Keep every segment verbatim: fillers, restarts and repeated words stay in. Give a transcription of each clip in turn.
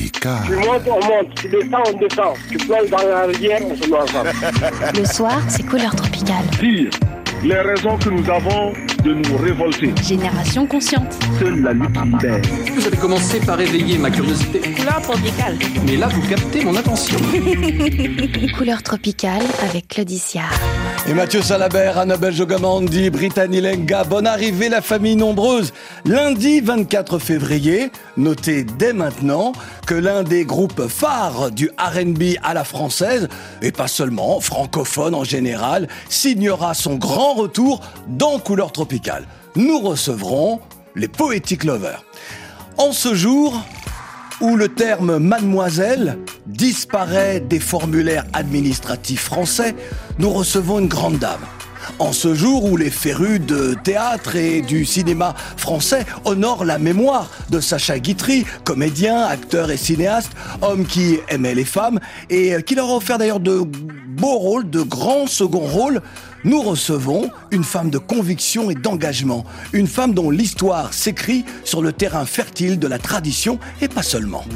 Tropical. Tu montes, on monte. Tu descends, on descend. Tu plonges dans la rivière, on se met ensemble. Le soir, c'est Couleur Tropicale. Dire les raisons que nous avons de nous révolter. Génération consciente. Seule la lutte libère. Vous avez commencé par éveiller ma curiosité. Couleur Tropicale. Mais là, vous captez mon attention. Couleur Tropicale avec Claudicia. Et Mathieu Salabert, Annabelle Jogamandi, Brittany Lenga, bonne arrivée la famille nombreuse. Lundi vingt-quatre février, notez dès maintenant que l'un des groupes phares du R and B à la française, et pas seulement, francophone en général, signera son grand retour dans Couleur Tropicale. Nous recevrons les Poetic Lovers. En ce jour où le terme mademoiselle disparaît des formulaires administratifs français, nous recevons une grande dame. En ce jour où les férus de théâtre et du cinéma français honorent la mémoire de Sacha Guitry, comédien, acteur et cinéaste, homme qui aimait les femmes et qui leur a offert d'ailleurs de beaux rôles, de grands seconds rôles, nous recevons une femme de conviction et d'engagement, une femme dont l'histoire s'écrit sur le terrain fertile de la tradition et pas seulement.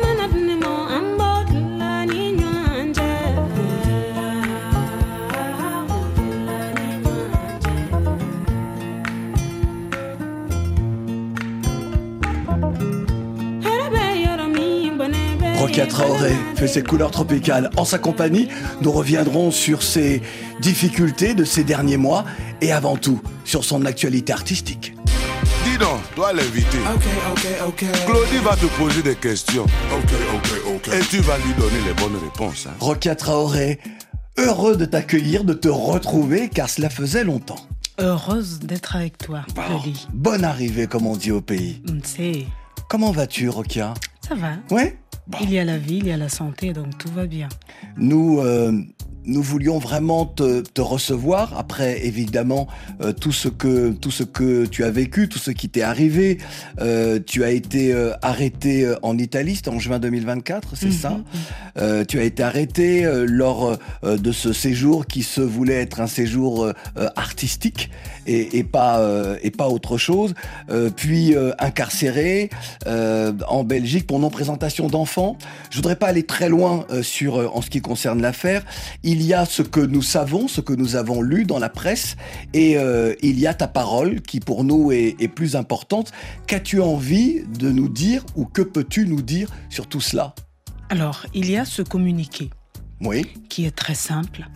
Rokia Traoré fait ses Couleurs Tropicales. En sa compagnie, nous reviendrons sur ses difficultés de ces derniers mois et avant tout sur son actualité artistique. Dis donc, toi l'invité. Ok, ok, ok. Claudie va te poser des questions. Ok, ok, ok. Et tu vas lui donner les bonnes réponses. Hein. Rokia Traoré, heureux de t'accueillir, de te retrouver, car cela faisait longtemps. Heureuse d'être avec toi, Bon, Claudie. bonne arrivée, comme on dit au pays. C'est... Comment vas-tu, Rokia? Ça va. Ouais. Bon. Il y a la vie, il y a la santé, donc tout va bien. Nous, euh, nous voulions vraiment te, te recevoir après évidemment euh, tout ce que tout ce que tu as vécu, tout ce qui t'est arrivé. Euh, tu as été euh, arrêté euh, en Italie, c'était en juin deux mille vingt-quatre, c'est mm-hmm. ça. Euh, tu as été arrêté euh, lors euh, de ce séjour qui se voulait être un séjour euh, artistique et, et pas euh, et pas autre chose. Euh, puis euh, incarcéré euh, en Belgique pour non présentation d'enfants. Je voudrais pas aller très loin euh, sur euh, en ce qui concerne l'affaire. Il y a ce que nous savons, ce que nous avons lu dans la presse, et euh, il y a ta parole qui pour nous est, est plus importante. Qu'as-tu envie de nous dire ou que peux-tu nous dire sur tout cela? Alors, il y a ce communiqué oui. qui est très simple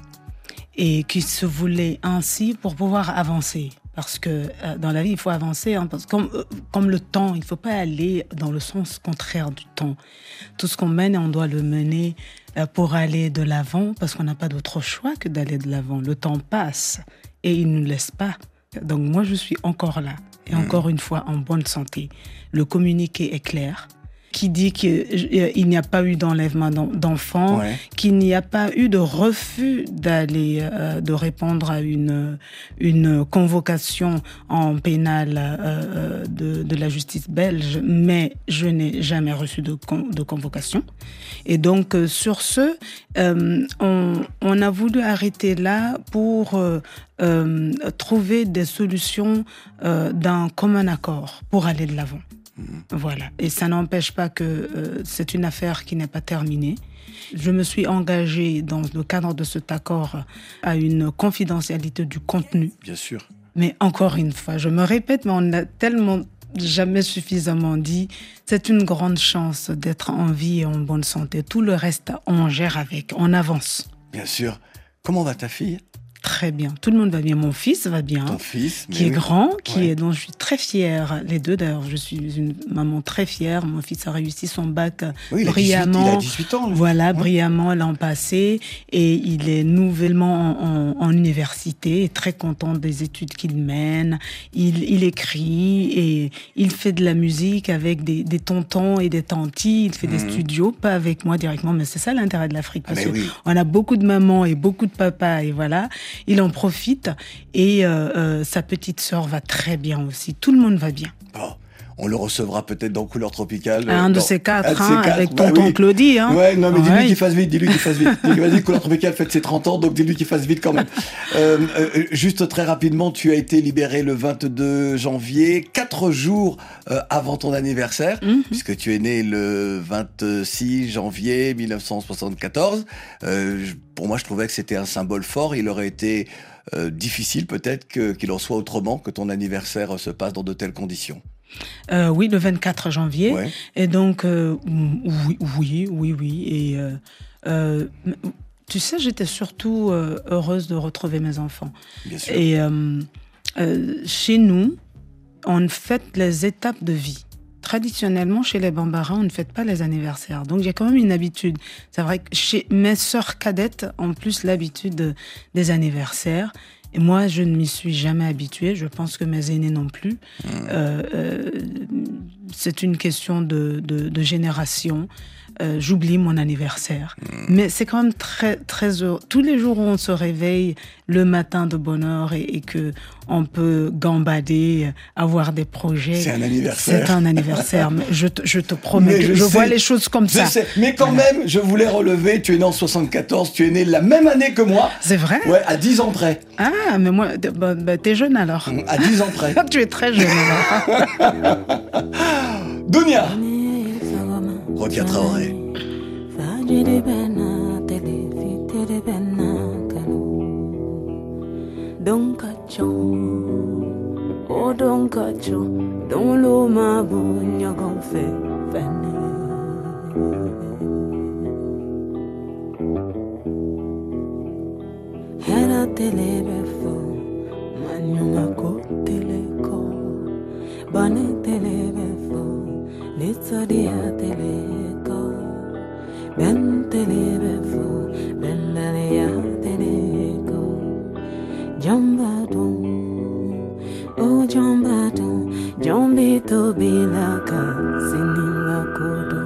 et qui se voulait ainsi pour pouvoir avancer. Parce que euh, dans la vie, il faut avancer. Hein, parce que comme, euh, comme le temps, il ne faut pas aller dans le sens contraire du temps. Tout ce qu'on mène, on doit le mener euh, pour aller de l'avant, parce qu'on n'a pas d'autre choix que d'aller de l'avant. Le temps passe et il ne nous laisse pas. Donc moi, je suis encore là. Et mmh. encore une fois, en bonne santé. Le communiqué est clair, qui dit qu'il n'y a pas eu d'enlèvement d'enfants, ouais. qu'il n'y a pas eu de refus d'aller, euh, de répondre à une, une convocation en pénal euh, de, de la justice belge, mais je n'ai jamais reçu de, con, de convocation. Et donc, euh, sur ce, euh, on, on a voulu arrêter là pour euh, euh, trouver des solutions euh, d'un commun accord pour aller de l'avant. Voilà. Et ça n'empêche pas que euh, c'est une affaire qui n'est pas terminée. Je me suis engagée dans le cadre de cet accord à une confidentialité du contenu. Bien sûr. Mais encore une fois, je me répète, mais on n'a tellement jamais suffisamment dit, c'est une grande chance d'être en vie et en bonne santé. Tout le reste, on gère avec, on avance. Bien sûr. Comment va ta fille ? Très bien. Tout le monde va bien. Mon fils va bien. Ton fils, qui est oui. grand, qui ouais. est, dont je suis très fière. Les deux, d'ailleurs, je suis une maman très fière. Mon fils a réussi son bac oui, brillamment. Il a dix-huit ans. Lui. Voilà, ouais. brillamment l'an passé. Et il est nouvellement en, en, en université, et très content des études qu'il mène. Il, il écrit et il fait de la musique avec des, des tontons et des tantis. Il fait mmh. des studios, pas avec moi directement, mais c'est ça l'intérêt de l'Afrique. Parce ah, qu'on oui. a beaucoup de mamans et beaucoup de papas, et voilà. Il en profite et euh, euh, sa petite sœur va très bien aussi. Tout le monde va bien. Bon. On le recevra peut-être dans Couleur Tropicale. Un dans, de ces quatre, un de ces hein, quatre. avec Bah tonton oui. Claudie. Hein. Ouais, non, mais dis-lui Ouais. qu'il fasse vite, dis-lui qu'il fasse vite. Dis-lui, vas-y, Couleur Tropicale fête ses trente ans, donc dis-lui qu'il fasse vite quand même. Euh, euh, juste très rapidement, tu as été libéré le vingt-deux janvier, quatre jours euh, avant ton anniversaire, mm-hmm. puisque tu es né le vingt-six janvier mille neuf cent soixante-quatorze. Euh, pour moi, je trouvais que c'était un symbole fort. Il aurait été euh, difficile peut-être que, qu'il en soit autrement, que ton anniversaire se passe dans de telles conditions. Euh, oui, le vingt-quatre janvier. Ouais. Et donc, euh, oui, oui, oui, oui. Et euh, euh, tu sais, j'étais surtout euh, heureuse de retrouver mes enfants. Bien sûr. Et euh, euh, chez nous, on fête les étapes de vie. Traditionnellement, chez les Bambara, on ne fête pas les anniversaires. Donc, j'ai quand même une habitude. C'est vrai que chez mes sœurs cadettes ont plus l'habitude de, des anniversaires. Et moi, je ne m'y suis jamais habituée. Je pense que mes aînés non plus. Mmh. Euh, euh, c'est une question de, de, de génération. Euh, j'oublie mon anniversaire. Mmh. Mais c'est quand même très, très heureux. Tous les jours où on se réveille le matin de bonne heure et, et que on peut gambader, avoir des projets. C'est un anniversaire. C'est un anniversaire. Mais je, te, je te promets mais que je, je sais, vois les choses comme je ça. Sais. Mais quand voilà. même, je voulais relever, tu es né en soixante-quatorze, tu es né la même année que moi. C'est vrai? Ouais, à dix ans près. Ah, mais moi, bah, bah, t'es jeune alors. À dix ans près. Tu es très jeune alors. Dounia. Rokia Traoré. Oh, don't catch you, don't lo ma bun, you're gon' fit, fanny. Hera telebe fo, manyuma ko teleko, bane telebe fo, litsa dia teleko, ben telebe fo, ben dalia teleko, jamba dum. Oh, Jambado, Jambito Bilaka, singing Lakodo.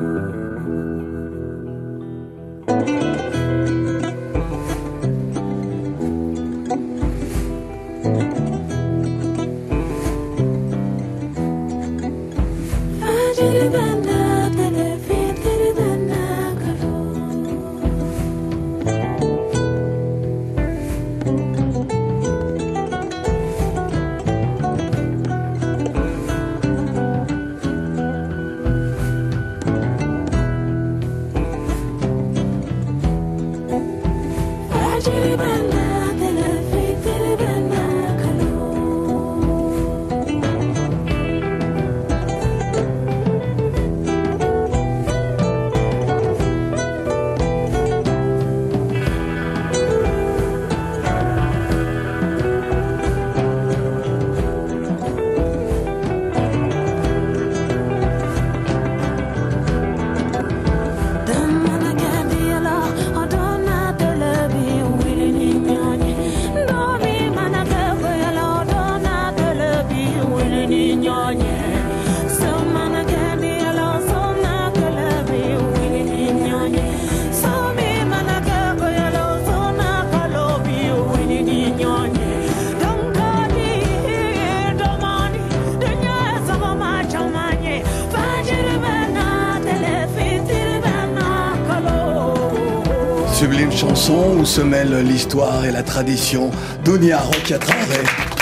Sublime chanson où se mêlent l'histoire et la tradition. Dounia Rokia Traoré.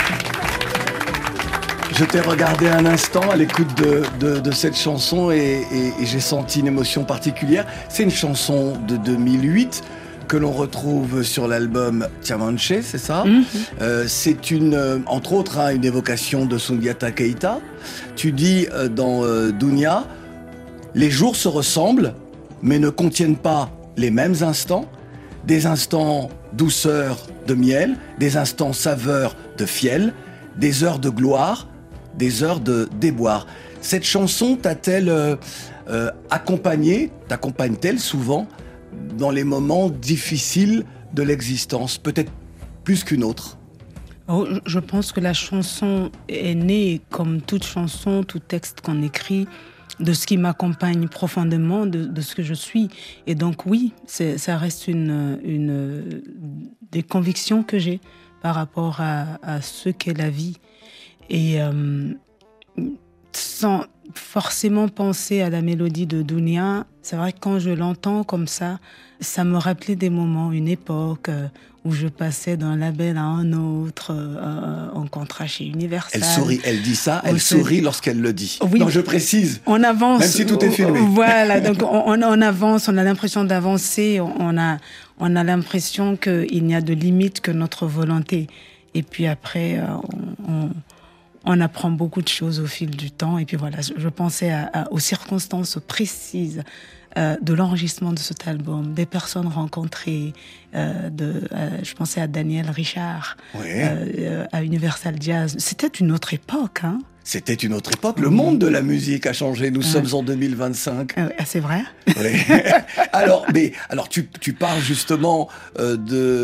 Je t'ai regardé un instant à l'écoute de, de, de cette chanson et, et, et j'ai senti une émotion particulière. C'est une chanson de deux mille huit que l'on retrouve sur l'album Tiamanche, c'est ça? Mm-hmm. euh, C'est une, entre autres, hein, une évocation de Soundiata Keita. Tu dis euh, dans euh, Dounia, les jours se ressemblent, mais ne contiennent pas les mêmes instants, des instants douceur de miel, des instants saveur de fiel, des heures de gloire, des heures de déboire. Cette chanson t'a-t-elle euh, euh, accompagnée, t'accompagne-t-elle souvent dans les moments difficiles de l'existence, peut-être plus qu'une autre? Oh, je pense que la chanson est née, comme toute chanson, tout texte qu'on écrit, de ce qui m'accompagne profondément, de, de ce que je suis. Et donc oui, c'est, ça reste une, une, des convictions que j'ai par rapport à, à ce qu'est la vie. Et euh, sans forcément penser à la mélodie de Dunia, c'est vrai que quand je l'entends comme ça, ça me rappelait des moments, une époque euh, où je passais d'un label à un autre, euh, en contrat chez Universal. Elle sourit, elle dit ça, elle On sourit se... lorsqu'elle le dit. Oui. Non, je précise. On avance. Même si tout est filmé. Voilà, donc on, on, on avance, on a l'impression d'avancer, on a, on a l'impression qu'il n'y a de limite que notre volonté. Et puis après, on, on, on apprend beaucoup de choses au fil du temps. Et puis voilà, je, je pensais à, à, aux circonstances précises euh, de l'enregistrement de cet album, des personnes rencontrées. Euh, de, euh, je pensais à Daniel Richard, ouais. euh, à Universal Jazz. C'était une autre époque, hein. C'était une autre époque. Le monde de la musique a changé. Nous ouais. sommes en deux mille vingt-cinq. Ah, c'est vrai. Oui. alors, mais alors tu, tu parles justement euh,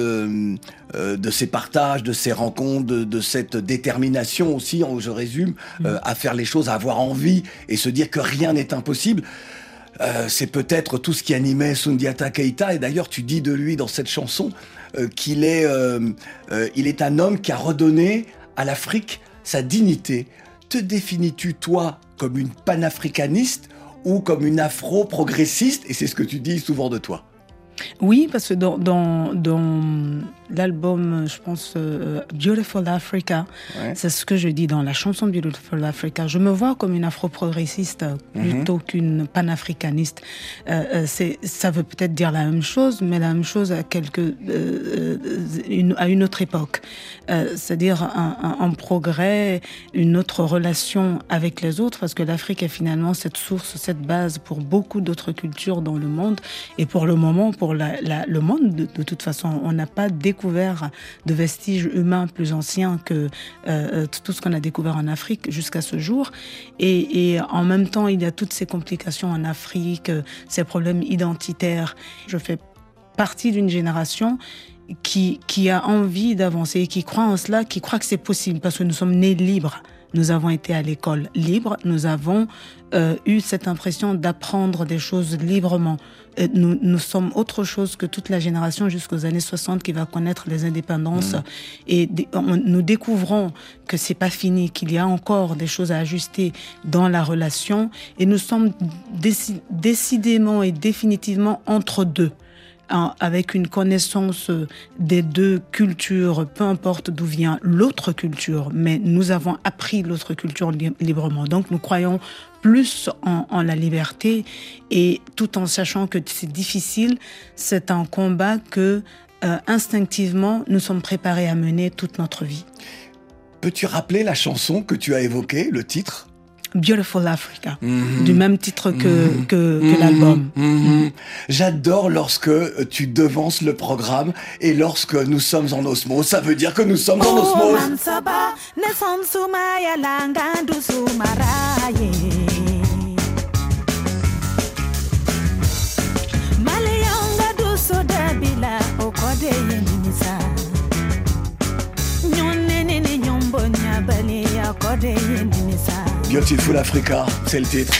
de euh, de ces partages, de ces rencontres, de, de cette détermination aussi. Je résume euh, à faire les choses, à avoir envie et se dire que rien n'est impossible. Euh, c'est peut-être tout ce qui animait Soundiata Keita. Et d'ailleurs, tu dis de lui dans cette chanson euh, qu'il est euh, euh, il est un homme qui a redonné à l'Afrique sa dignité. Te définis-tu, toi, comme une panafricaniste ou comme une afro-progressiste? Et c'est ce que tu dis souvent de toi. Oui, parce que dans, dans, dans l'album, je pense, euh, Beautiful Africa, ouais. c'est ce que je dis dans la chanson Beautiful Africa. Je me vois comme une afro-progressiste plutôt mm-hmm. qu'une panafricaniste. Euh, c'est, ça veut peut-être dire la même chose, mais la même chose à, quelque, euh, une, à une autre époque. Euh, c'est-à-dire un, un, un progrès, une autre relation avec les autres, parce que l'Afrique est finalement cette source, cette base pour beaucoup d'autres cultures dans le monde. Et pour le moment, pour La, la, le monde, de, de toute façon, on n'a pas découvert de vestiges humains plus anciens que euh, tout ce qu'on a découvert en Afrique jusqu'à ce jour. Et, et en même temps, il y a toutes ces complications en Afrique, ces problèmes identitaires. Je fais partie d'une génération qui, qui a envie d'avancer, qui croit en cela, qui croit que c'est possible, parce que nous sommes nés libres. Nous avons été à l'école libre, nous avons euh, eu cette impression d'apprendre des choses librement. Et nous, nous sommes autre chose que toute la génération jusqu'aux années soixante qui va connaître les indépendances. Mmh. Et d- on, nous découvrons que c'est pas fini, qu'il y a encore des choses à ajuster dans la relation. Et nous sommes déci- décidément et définitivement entre deux, avec une connaissance des deux cultures, peu importe d'où vient l'autre culture, mais nous avons appris l'autre culture li- librement. Donc nous croyons plus en, en la liberté, et tout en sachant que c'est difficile, c'est un combat que euh, instinctivement nous sommes préparés à mener toute notre vie. Peux-tu rappeler la chanson que tu as évoquée, le titre ? Beautiful Africa, mmh. du même titre que, mmh. que, que mmh. l'album. Mmh. Mmh. J'adore lorsque tu devances le programme et lorsque nous sommes en osmose. Ça veut dire que nous sommes en osmose. Beautiful Africa, c'est le titre.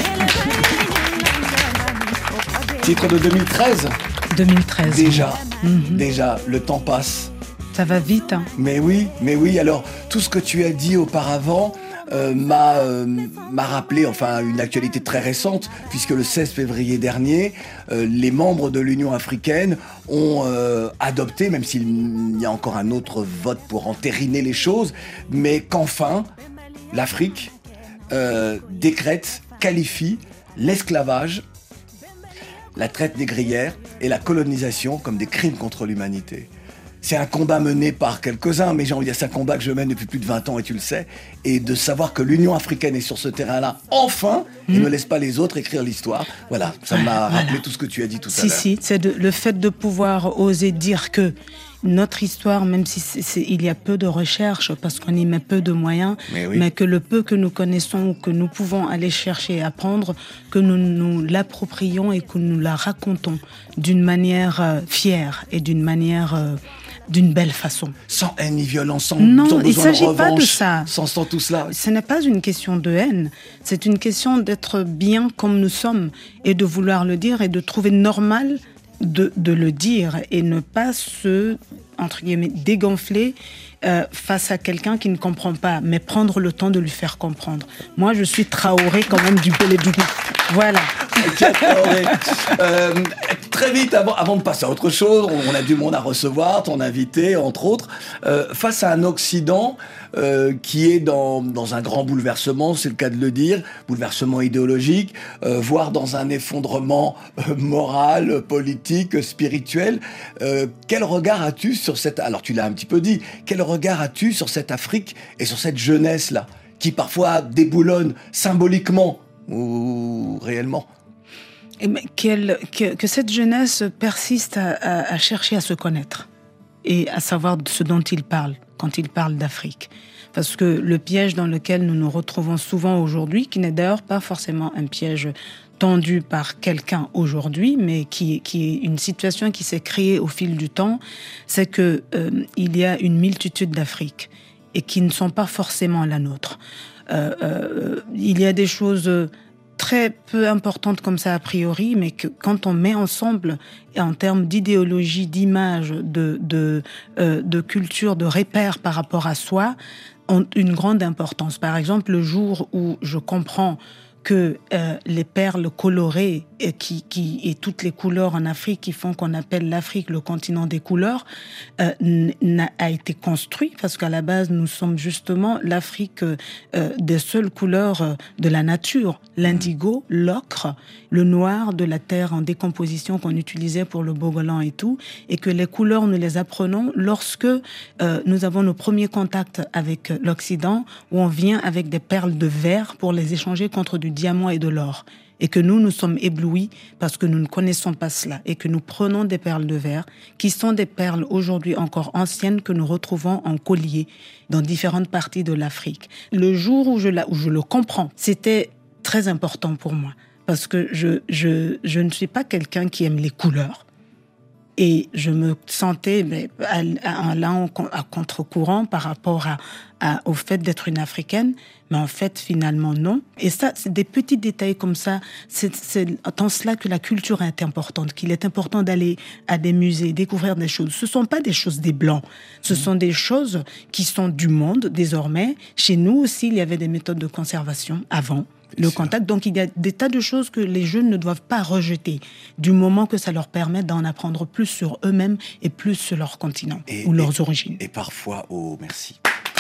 Titre de deux mille treize. deux mille treize. Déjà, mm-hmm. déjà, le temps passe. Ça va vite, hein. Mais oui, mais oui. Alors, tout ce que tu as dit auparavant euh, m'a, euh, m'a rappelé, enfin, une actualité très récente, puisque le seize février dernier, euh, les membres de l'Union africaine ont euh, adopté, même s'il y a encore un autre vote pour entériner les choses, mais qu'enfin, l'Afrique euh, décrète, qualifie l'esclavage, la traite négrière et la colonisation comme des crimes contre l'humanité. C'est un combat mené par quelques-uns, mais j'ai envie de dire, c'est un combat que je mène depuis plus de vingt ans, et tu le sais, et de savoir que l'Union africaine est sur ce terrain-là, enfin, mmh. et ne laisse pas les autres écrire l'histoire. Voilà, ça m'a voilà. rappelé tout ce que tu as dit tout si, à l'heure. Si, si, c'est de, le fait de pouvoir oser dire que notre histoire, même si c'est, c'est, il y a peu de recherches, parce qu'on y met peu de moyens, mais, oui. mais que le peu que nous connaissons, que nous pouvons aller chercher et apprendre, que nous nous l'approprions et que nous la racontons d'une manière euh, fière et d'une manière... Euh, d'une belle façon. Sans haine ni violence, sans, non, sans besoin il s'agit de revanche, pas de ça. Sans, sans tout cela. Ce n'est pas une question de haine, c'est une question d'être bien comme nous sommes et de vouloir le dire et de trouver normal de, de le dire et ne pas se entre guillemets, dégonfler euh, face à quelqu'un qui ne comprend pas, mais prendre le temps de lui faire comprendre. Moi, je suis Traoré quand même du Bélédougou. Voilà. Traoré. Euh, très vite, avant, avant de passer à autre chose, on a du monde à recevoir, ton invité, entre autres. Euh, face à un Occident euh, qui est dans, dans un grand bouleversement, c'est le cas de le dire, bouleversement idéologique, euh, voire dans un effondrement euh, moral, politique, spirituel. Euh, quel regard as-tu sur cette... Alors tu l'as un petit peu dit, quel regard as-tu sur cette Afrique et sur cette jeunesse-là, qui parfois déboulonne symboliquement ou réellement? Et mais qu'elle, que, que cette jeunesse persiste à, à, à chercher à se connaître et à savoir ce dont il parle quand il parle d'Afrique. Parce que le piège dans lequel nous nous retrouvons souvent aujourd'hui, qui n'est d'ailleurs pas forcément un piège tendu par quelqu'un aujourd'hui, mais qui, qui est une situation qui s'est créée au fil du temps, c'est que euh, il y a une multitude d'Afriques et qui ne sont pas forcément la nôtre. Euh, euh, il y a des choses très peu importantes comme ça a priori, mais que quand on met ensemble en termes d'idéologie, d'image, de, de, euh, de culture, de repères par rapport à soi, ont une grande importance. Par exemple, le jour où je comprends que euh, les perles colorées et, qui, qui, et toutes les couleurs en Afrique qui font qu'on appelle l'Afrique le continent des couleurs euh, n'a, a été construit parce qu'à la base nous sommes justement l'Afrique euh, des seules couleurs euh, de la nature, l'indigo, l'ocre, le noir de la terre en décomposition qu'on utilisait pour le bogolan et tout, et que les couleurs nous les apprenons lorsque euh, nous avons nos premiers contacts avec l'Occident, où on vient avec des perles de verre pour les échanger contre du diamant et de l'or, et que nous, nous sommes éblouis parce que nous ne connaissons pas cela, et que nous prenons des perles de verre, qui sont des perles aujourd'hui encore anciennes que nous retrouvons en collier dans différentes parties de l'Afrique. Le jour où je, la, où je le comprends, c'était très important pour moi, parce que je, je, je ne suis pas quelqu'un qui aime les couleurs. Et je me sentais mais, allant à contre-courant par rapport à, à, au fait d'être une Africaine. Mais en fait, finalement, non. Et ça, c'est des petits détails comme ça. C'est, c'est dans cela que la culture est importante, qu'il est important d'aller à des musées, découvrir des choses. Ce ne sont pas des choses des Blancs. Ce mmh. sont des choses qui sont du monde, désormais. Chez nous aussi, il y avait des méthodes de conservation avant. Le contact. Donc, il y a des tas de choses que les jeunes ne doivent pas rejeter, du moment que ça leur permet d'en apprendre plus sur eux-mêmes et plus sur leur continent et, ou leurs et, origines. Et parfois, oh, merci.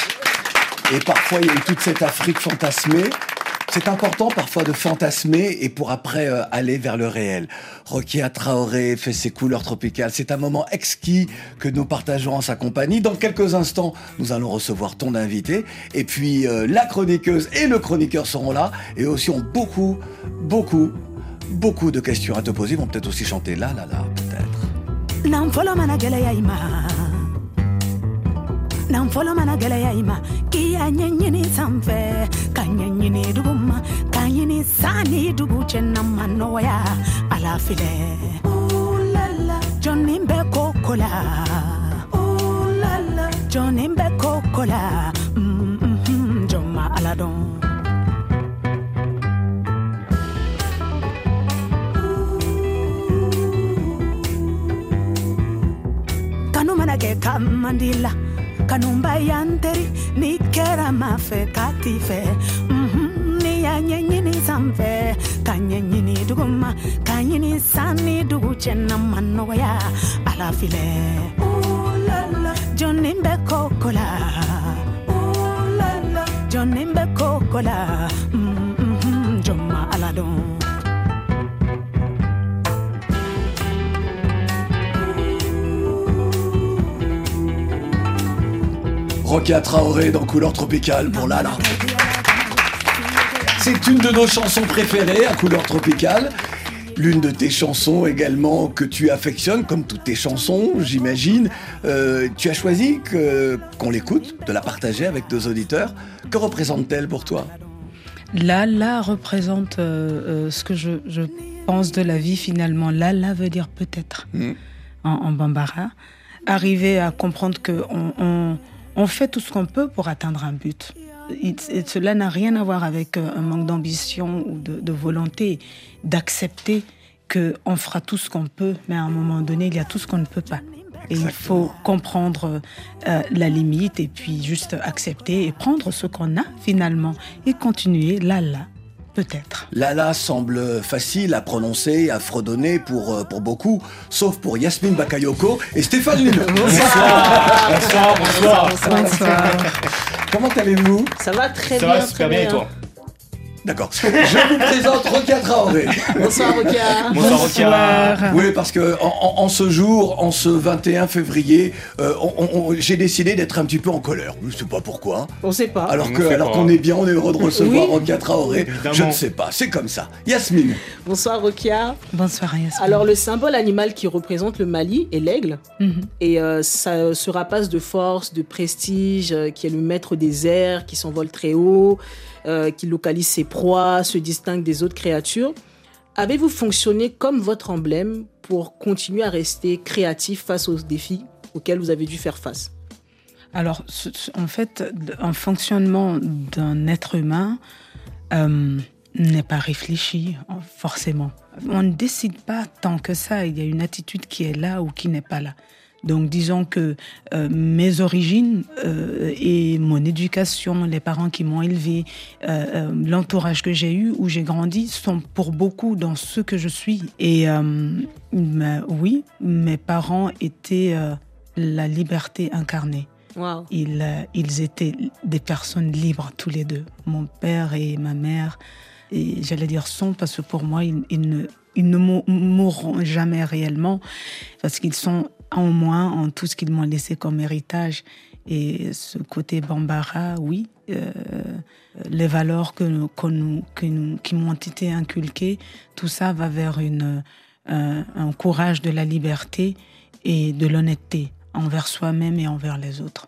Et parfois, il y a eu toute cette Afrique fantasmée. C'est important parfois de fantasmer et pour après euh, aller vers le réel. Rokia Traoré fait ses couleurs tropicales. C'est un moment exquis que nous partageons en sa compagnie. Dans quelques instants, nous allons recevoir ton invité. Et puis, euh, la chroniqueuse et le chroniqueur seront là. Et aussi ont beaucoup, beaucoup, beaucoup de questions à te poser. Ils vont peut-être aussi chanter là, là, là, peut-être. Nam folo mana geleya ima kiya nyenyini samfe kanyanyini duguma kanyini sani dugu chenna manoya ala file ooh la la Johnny be kokola ooh la la Johnny be kokola mm mm joma ala don kanu mana ge kamandila Kanumba yanteri ni kera mafe katife mhm ni yanyenyini samfe kanyenyini duguma kanyini sani dugu chenna manoya ala file ooh la la Johnny be kokola ooh la la Johnny be kokola mhm joma ala don Rokia Traoré dans Couleur Tropicale pour Lala. C'est une de nos chansons préférées à Couleur Tropicale. L'une de tes chansons également que tu affectionnes, comme toutes tes chansons, j'imagine. Euh, tu as choisi que, qu'on l'écoute, de la partager avec nos auditeurs. Que représente-t-elle pour toi ? Lala représente euh, euh, ce que je, je pense de la vie finalement. Lala veut dire peut-être mmh. en, en bambara. Arriver à comprendre qu'on on, on fait tout ce qu'on peut pour atteindre un but. Et cela n'a rien à voir avec un manque d'ambition ou de, de volonté, d'accepter qu'on fera tout ce qu'on peut, mais à un moment donné, il y a tout ce qu'on ne peut pas. Et il faut comprendre euh, la limite et puis juste accepter et prendre ce qu'on a finalement et continuer là, là, peut-être. Lala semble facile à prononcer, à fredonner pour, pour beaucoup, sauf pour Yasmine Bakayoko et Stéphane Lino. Bonsoir. Bonsoir, bonsoir. Bonsoir. Bonsoir. Comment allez-vous? Ça va très Ça bien. va super bien et toi? D'accord. Je vous présente Rokia Traoré. Bonsoir Rokia. Bonsoir Rokia. Oui, parce que en, en, en ce jour, en ce vingt et un février, euh, on, on, j'ai décidé d'être un petit peu en colère. Je ne sais pas pourquoi. On sait pas. Alors, On que, sait alors pas. qu'on est bien, on est heureux de recevoir Oui. Rokia Traoré. Évidemment. Je ne sais pas, c'est comme ça. Yasmine. Bonsoir Rokia. Bonsoir Yasmine. Alors le symbole animal qui représente le Mali est l'aigle. Mm-hmm. Et euh, ça se rapace de force, de prestige, euh, qui est le maître des airs, qui s'envole très haut, euh, qui localise ses proies, se distingue des autres créatures. Avez-vous fonctionné comme votre emblème pour continuer à rester créatif face aux défis auxquels vous avez dû faire face? Alors, ce- ce- en fait, un fonctionnement d'un être humain euh, n'est pas réfléchi, forcément. On ne décide pas tant que ça. Il y a une attitude qui est là ou qui n'est pas là. Donc, disons que euh, mes origines euh, et mon éducation, les parents qui m'ont élevé, euh, euh, l'entourage que j'ai eu, où j'ai grandi, sont pour beaucoup dans ce que je suis. Et euh, mais, oui, mes parents étaient euh, la liberté incarnée. Wow. Ils, euh, ils étaient des personnes libres, tous les deux, mon père et ma mère. Et j'allais dire sont, parce que pour moi, ils, ils ne, ils ne mou- mourront jamais réellement, parce qu'ils sont en moi, en tout ce qu'ils m'ont laissé comme héritage. Et ce côté Bambara, oui, euh, les valeurs que, nous- que nous, que nous- qui m'ont été inculquées, tout ça va vers une, un, un courage de la liberté et de l'honnêteté envers soi-même et envers les autres.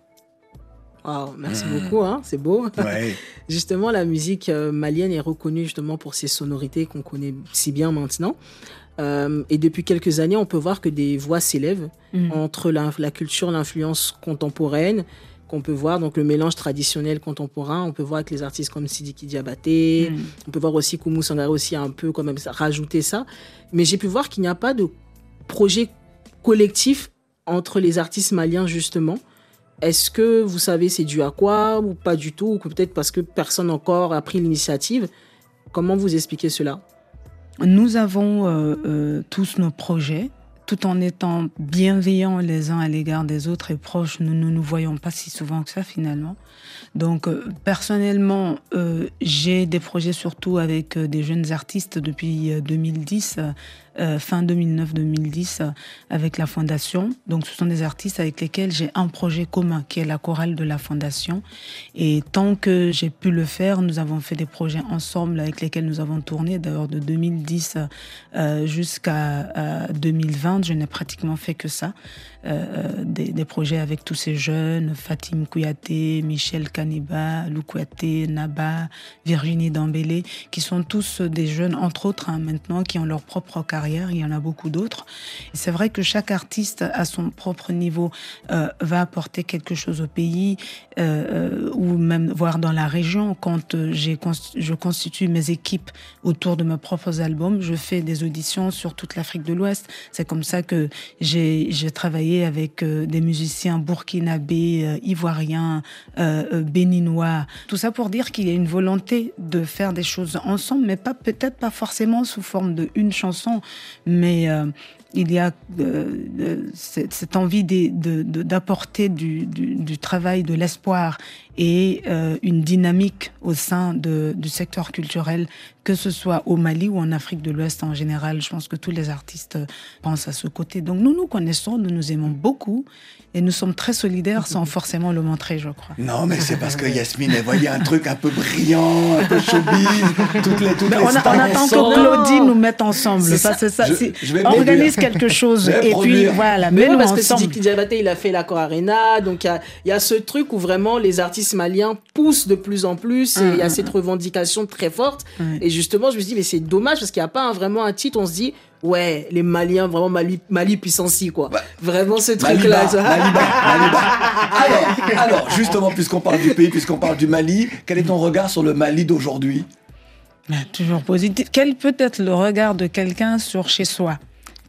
Wow, merci Mmh. beaucoup, hein, c'est beau. Ouais. Justement, la musique euh, malienne est reconnue justement pour ses sonorités qu'on connaît si bien maintenant. Euh, et depuis quelques années, on peut voir que des voix s'élèvent Mm. entre la, la culture, l'influence contemporaine, qu'on peut voir, donc le mélange traditionnel contemporain. On peut voir avec les artistes comme Sidiki Diabaté. Mm. On peut voir aussi Koumou Sangare aussi un peu quand même ça, rajouter ça. Mais j'ai pu voir qu'il n'y a pas de projet collectif entre les artistes maliens justement. Est-ce que vous savez c'est dû à quoi ou pas du tout, ou que peut-être parce que personne encore a pris l'initiative? Comment vous expliquez cela? Nous avons euh, euh, tous nos projets, tout en étant bienveillants les uns à l'égard des autres et proches. Nous ne nous voyons pas si souvent que ça finalement. Donc euh, personnellement, euh, j'ai des projets surtout avec euh, des jeunes artistes depuis euh, deux mille dix, euh, euh, fin deux mille neuf deux mille dix, euh, avec la Fondation. Donc ce sont des artistes avec lesquels j'ai un projet commun qui est la chorale de la Fondation. Et tant que j'ai pu le faire, nous avons fait des projets ensemble avec lesquels nous avons tourné. D'ailleurs de deux mille dix euh, jusqu'à euh, deux mille vingt, je n'ai pratiquement fait que ça. Euh, des, des projets avec tous ces jeunes, Fatim Kouyaté, Michel Kaniba, Lou Kouyaté, Naba, Virginie Dambélé, qui sont tous des jeunes, entre autres, hein, maintenant, qui ont leur propre carrière. Il y en a beaucoup d'autres. Et c'est vrai que chaque artiste, à son propre niveau, euh, va apporter quelque chose au pays, euh, ou même voire dans la région. Quand euh, j'ai const- je constitue mes équipes autour de mes propres albums, je fais des auditions sur toute l'Afrique de l'Ouest. C'est comme ça que j'ai, j'ai travaillé avec euh, des musiciens burkinabés, euh, ivoiriens, euh, euh, béninois. Tout ça pour dire qu'il y a une volonté de faire des choses ensemble, mais pas peut-être pas forcément sous forme de une chanson, mais euh, il y a euh, euh, cette, cette envie de, de, de, d'apporter du, du, du travail, de l'espoir et euh, une dynamique au sein de, du secteur culturel, que ce soit au Mali ou en Afrique de l'Ouest en général. Je pense que tous les artistes pensent à ce côté. Donc nous nous connaissons, nous nous aimons beaucoup et nous sommes très solidaires sans forcément le montrer, je crois. Non, mais c'est parce que Yasmine, elle voyait un truc un peu brillant, un peu showbiz, toutes les, toutes Mais les on, a, stars on attend ensemble. que Claudie nous mette ensemble. C'est Ça, ça. c'est ça. Je- C'est- je vais organise produire. quelque chose Je vais et puis produire. voilà, Mais mets-nous non, parce que ensemble. Sidiki Diabaté, il a fait l'Accor Arena, donc il y a, il y a ce truc où vraiment les artistes maliens poussent de plus en plus, et il y a cette revendication très forte. Ouais. Et justement, je me dis, mais c'est dommage parce qu'il n'y a pas un- vraiment un titre, on se dit, ouais, les Maliens, vraiment Mali, Mali puissance six, quoi. Vraiment ce truc-là. Maliba, ça. Maliba, Maliba. Alors, alors, justement, puisqu'on parle du pays, puisqu'on parle du Mali, quel est ton regard sur le Mali d'aujourd'hui? Mais toujours positif. Quel peut être le regard de quelqu'un sur chez soi?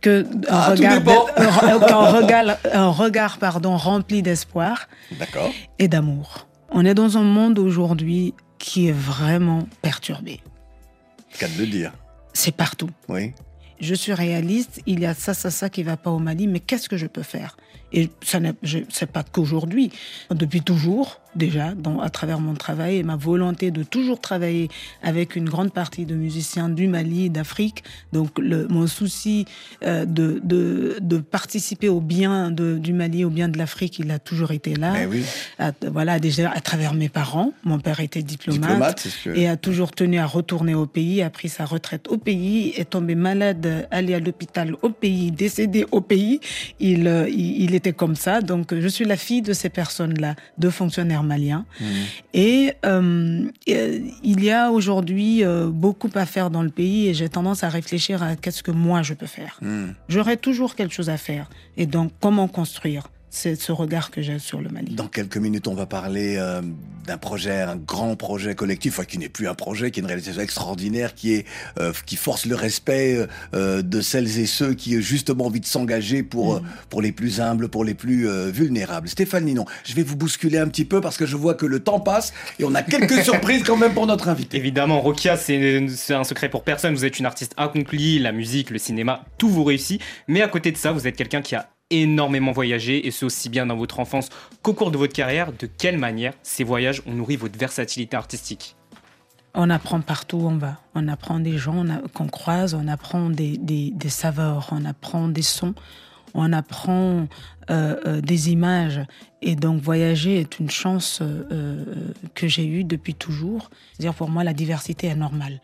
que un Ah, tout regard, dépend. de- un, un regard, un regard pardon, rempli d'espoir D'accord. et d'amour. On est dans un monde aujourd'hui qui est vraiment perturbé. Qu'à de le dire. C'est partout. Oui. Je suis réaliste, il y a ça, ça, ça qui va pas au Mali, mais qu'est-ce que je peux faire? Et ça n'est je- c'est pas qu'aujourd'hui, depuis toujours, déjà, dans, à travers mon travail et ma volonté de toujours travailler avec une grande partie de musiciens du Mali et d'Afrique. Donc, le, mon souci euh, de, de, de participer au bien de, du Mali, au bien de l'Afrique, il a toujours été là. Eh oui. À, voilà, déjà à travers mes parents. Mon père était diplomate, Diplomate, c'est ce que- et a toujours tenu à retourner au pays, a pris sa retraite au pays, est tombé malade, allé à l'hôpital au pays, décédé au pays. Il, euh, il, il était comme ça. Donc, je suis la fille de ces personnes-là, de fonctionnaires maliens. Mmh. Et euh, euh, il y a aujourd'hui euh, beaucoup à faire dans le pays et j'ai tendance à réfléchir à qu'est-ce que moi je peux faire. Mmh. J'aurais toujours quelque chose à faire. Et donc, comment construire? C'est ce regard que j'ai sur le Mali. Dans quelques minutes, on va parler euh, d'un projet, un grand projet collectif, enfin, qui n'est plus un projet, qui est une réalisation extraordinaire, qui est euh, qui force le respect euh, de celles et ceux qui ont justement envie de s'engager pour, Mm. euh, pour les plus humbles, pour les plus euh, vulnérables. Stéphane Ninon, je vais vous bousculer un petit peu parce que je vois que le temps passe et on a quelques surprises quand même pour notre invité. Évidemment, Rokia, c'est c'est un secret pour personne. Vous êtes une artiste accomplie, la musique, le cinéma, tout vous réussit. Mais à côté de ça, vous êtes quelqu'un qui a énormément voyagé, et ce aussi bien dans votre enfance qu'au cours de votre carrière. De quelle manière ces voyages ont nourri votre versatilité artistique? On apprend partout où on va. On apprend des gens on a- qu'on croise, on apprend des, des, des saveurs, on apprend des sons, on apprend euh, euh, des images. Et donc voyager est une chance euh, euh, que j'ai eue depuis toujours. C'est-à-dire pour moi, la diversité est normale.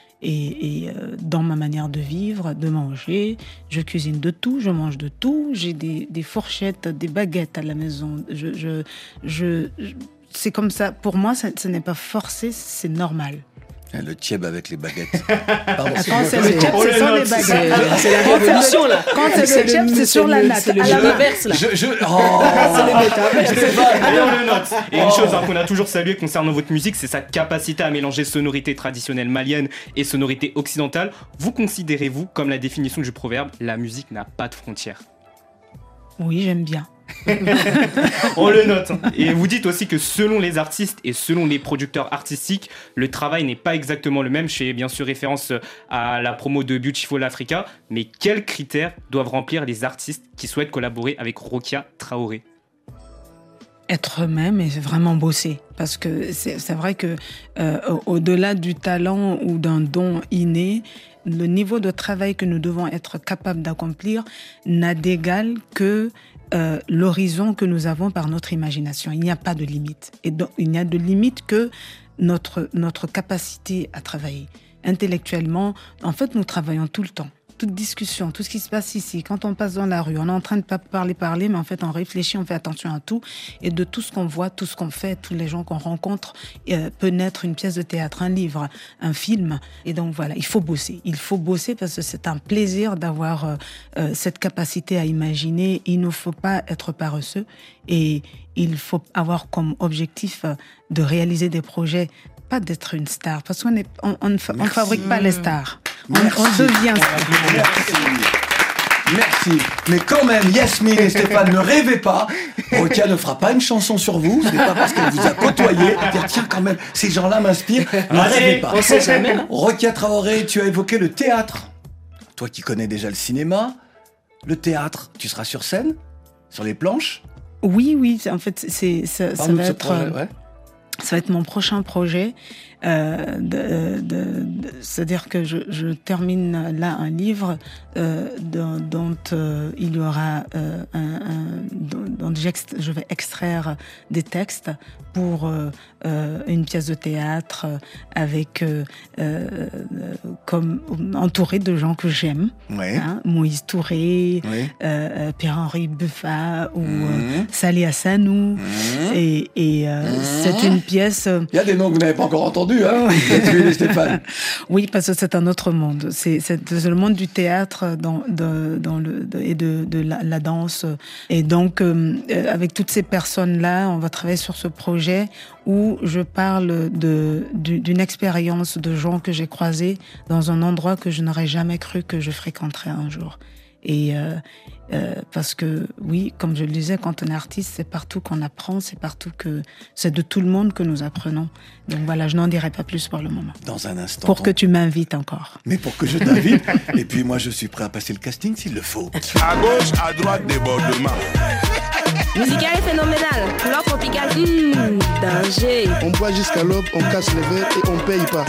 Et, et euh, dans ma manière de vivre, de manger, je cuisine de tout, je mange de tout. J'ai des, des fourchettes, des baguettes à la maison. Je, je, je, je- c'est comme ça. Pour moi, ça- ce n'est pas forcé, c'est normal. Le tieb avec les baguettes. Pardon, Quand c'est le tchèp, Oh, c'est le sans note, les baguettes. c'est- c'est la Quand c'est le- révolution, là. Quand c'est C'est le tchèp, le- c'est sur la c'est le- natte. c'est le à la main. métaverse, là. Je, je... Oh C'est le métaverse. Et on le note. Et une chose hein, qu'on a toujours saluée concernant votre musique, c'est sa capacité à mélanger sonorités traditionnelles maliennes et sonorités occidentales. Vous considérez-vous, comme la définition du proverbe, la musique n'a pas de frontières? Oui, j'aime bien. On le note. Et vous dites aussi que selon les artistes et selon les producteurs artistiques, le travail n'est pas exactement le même. Je fais bien sûr référence à la promo de Beautiful Africa. Mais quels critères doivent remplir les artistes qui souhaitent collaborer avec Rokia Traoré? Être eux-mêmes et vraiment bosser. Parce que c'est c'est vrai que euh, au- au-delà du talent ou d'un don inné, le niveau de travail que nous devons être capables d'accomplir n'a d'égal que euh, l'horizon que nous avons par notre imagination. Il n'y a pas de limite. Et donc, il n'y a de limite que notre, notre capacité à travailler. Intellectuellement, en fait, nous travaillons tout le temps. Toute discussion, tout ce qui se passe ici, quand on passe dans la rue, on est en train de pas parler, parler, mais en fait, on réfléchit, on fait attention à tout. Et de tout ce qu'on voit, tout ce qu'on fait, tous les gens qu'on rencontre, euh, peut naître une pièce de théâtre, un livre, un film. Et donc voilà, il faut bosser. Il faut bosser parce que c'est un plaisir d'avoir euh, euh, cette capacité à imaginer. Il ne faut pas être paresseux et il faut avoir comme objectif euh, de réaliser des projets, pas d'être une star, parce qu'on est, on, on ne fa- on fabrique pas les stars. On, Merci. on devient star. Merci. Merci. Mais quand même, Yasmine et Stéphane, ne rêvez pas. Rokia ne fera pas une chanson sur vous. Ce n'est pas parce qu'elle vous a côtoyé. Dire, tiens, quand même, ces gens-là m'inspirent. Ne rêvez pas. On sait jamais. Rokia Traoré, tu as évoqué le théâtre. Toi qui connais déjà le cinéma, le théâtre, tu seras sur scène, sur les planches. Oui, oui, en fait, c'est, ça, ça Parle-nous va de ce être... projet, ouais. Ça va être mon prochain projet. Euh, de, de, de, c'est-à-dire que je, je termine là un livre euh, dont, dont euh, il y aura euh, un, un, dont, dont je vais extraire des textes pour euh, euh, une pièce de théâtre avec euh, euh, comme entouré de gens que j'aime. Ouais. Hein, Moïse Touré, Oui. euh, Pierre-Henri Buffat ou Mmh. euh, Salih Hassanou. Mmh. Et, et euh, Mmh. c'est une pièce. euh, Il y a des noms que vous n'avez pas encore entendus, hein, Yasmine et Stéphane. Oui, parce que c'est un autre monde. C'est, c'est, c'est le monde du théâtre dans, de, dans le, de, et de, de la, la danse. Et donc, euh, avec toutes ces personnes-là, on va travailler sur ce projet où je parle de, du- d'une expérience de gens que j'ai croisés dans un endroit que je n'aurais jamais cru que je fréquenterais un jour. Et euh, euh, parce que, oui, comme je le disais, quand on est artiste, c'est partout qu'on apprend, c'est partout que... C'est de tout le monde que nous apprenons. Donc voilà, je n'en dirai pas plus pour le moment. Dans un instant. Pour que tu m'invites encore. Mais pour que je t'invite. Et puis moi, je suis prêt à passer le casting s'il le faut. À gauche, à droite, débordement. Musical et phénoménal. Couleur tropicale. Mmh, danger. On boit jusqu'à l'aube, on casse les verres et on paye pas.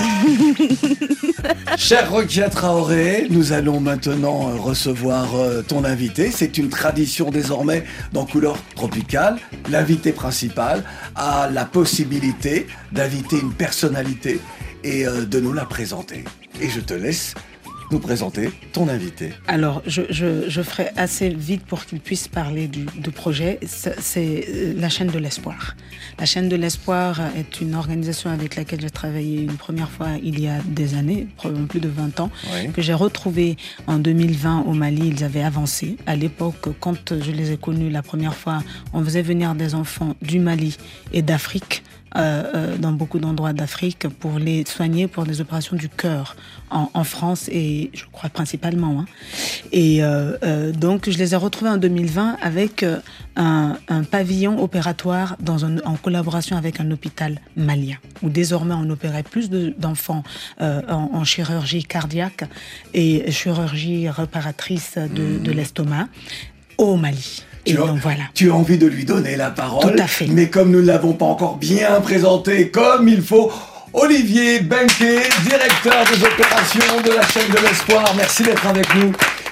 Cher Rokia Traoré, nous allons maintenant recevoir ton invité. C'est une tradition désormais dans Couleur Tropicale. L'invité principal a la possibilité d'inviter une personnalité et de nous la présenter. Et je te laisse nous présenter ton invité. Alors, je, je, je ferai assez vite pour qu'il puisse parler du, du projet. C'est, c'est la chaîne de l'espoir. La chaîne de l'espoir est une organisation avec laquelle j'ai travaillé une première fois il y a des années, probablement plus de vingt ans, oui. que j'ai retrouvée en deux mille vingt au Mali. Ils avaient avancé. À l'époque, quand je les ai connus la première fois, on faisait venir des enfants du Mali et d'Afrique. Euh, euh, dans beaucoup d'endroits d'Afrique pour les soigner pour des opérations du cœur en, en France et je crois principalement. Hein. Et euh, euh, donc je les ai retrouvés en deux mille vingt avec euh, un, un pavillon opératoire dans un, en collaboration avec un hôpital malien où désormais on opérait plus de, d'enfants euh, en, en chirurgie cardiaque et chirurgie réparatrice de, mmh. de l'estomac au Mali. Tu as, donc, voilà. tu as envie de lui donner la parole. Tout à fait. Mais comme nous ne l'avons pas encore bien présenté comme il faut, Olivier Benquet, directeur des opérations de la chaîne de l'espoir. Merci d'être avec nous.